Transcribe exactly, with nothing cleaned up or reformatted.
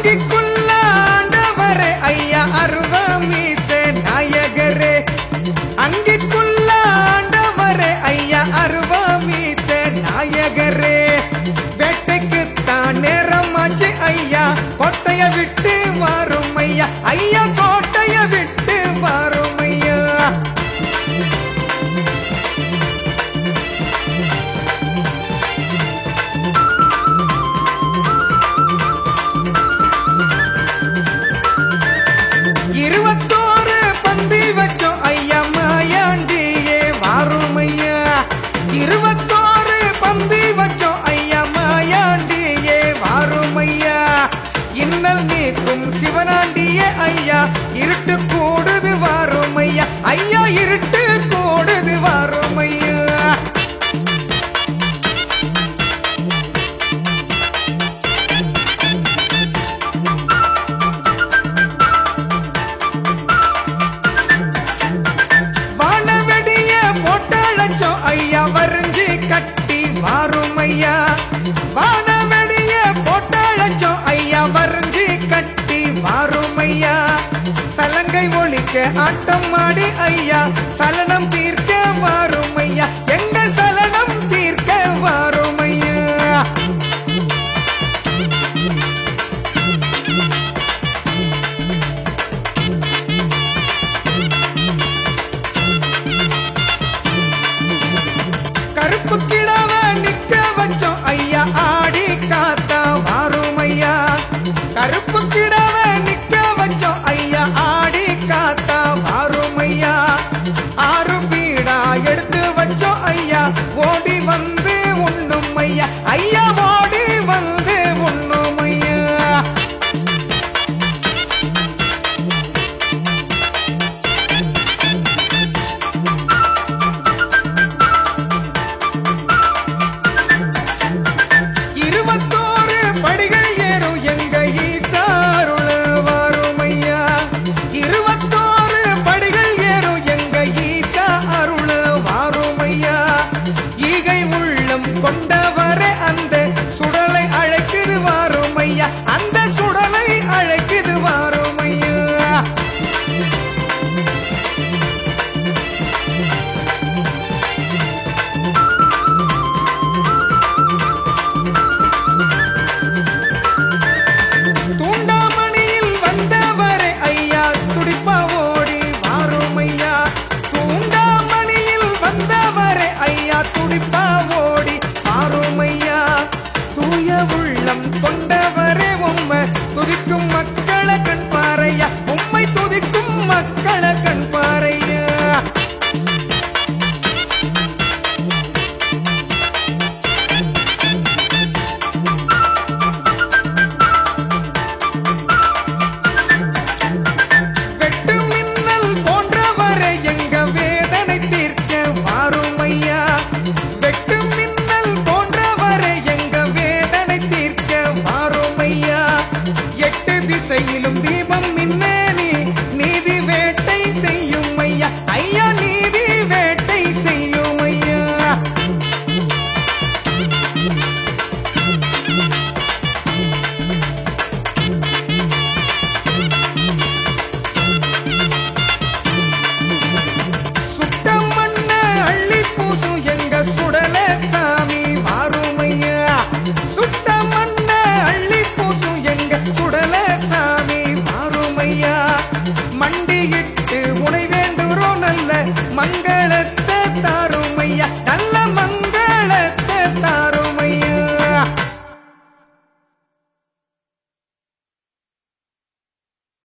அங்கிக்குள்ள ஆண்டவரே ஐயா அருவாமீசே நாயகரே அங்கிக்குள்ள ஆண்டவரே ஐயா அருவாமீசே நாயகரே வேட்டைக்குத்தான் நேரமாச்சு ஐயா கோட்டைய விட்டு வாரும் ஐயா ஐயா கோட்டைய விட்டு வாரும் ஐயா இருபத்தோரு பந்தி வச்சோம் ஐயா மாயாண்டியே வாரும் ஐயா இருபத்தோரு பந்தி வச்சோம் ஐயா மாயாண்டியே வாரும் ஐயா இன்னல் நீக்கும் சிவனாண்டியே ஐயா இருட்டு கூடுது வாரும் ஐயா ஐயா இருட்டு கூடுது வாரும் ஐயா வானவெடிய போட்டழைச்சோம் ஐயா வரிஞ்சு கட்டி வாரும் ஐயா வானவெடிய போட்டழைச்சோம் ஐயா வரிஞ்சு கட்டி வாரும் ஐயா சலங்கை ஒழிக்க ஆட்டம் ஆடி ஐயா சலனம் தீர்க்க வாரும் ஐயா